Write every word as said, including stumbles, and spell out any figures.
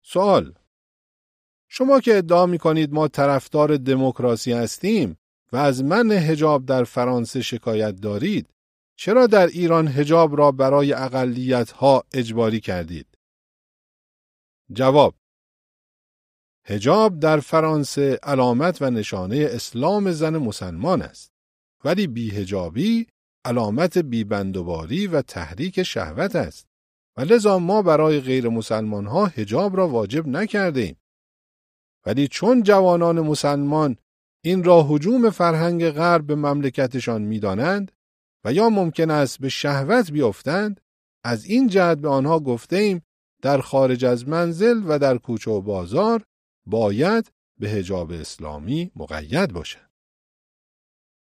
سوال: شما که ادعا می‌کنید ما طرفدار دموکراسی هستیم و از منع حجاب در فرانسه شکایت دارید، چرا در ایران حجاب را برای اقلیت‌ها اجباری کردید؟ جواب: حجاب در فرانسه علامت و نشانه اسلام زن مسلمان است، ولی بی‌حجابی علامت بی‌بندوباری و تحریک شهوت است و لذا ما برای غیر مسلمان ها حجاب را واجب نکرده ایم. ولی چون جوانان مسلمان این را هجوم فرهنگ غرب به مملکتشان می‌دانند و یا ممکن است به شهوت بیفتند، از این جهت به آنها گفته ایم در خارج از منزل و در کوچه و بازار باید به حجاب اسلامی مقید باشند.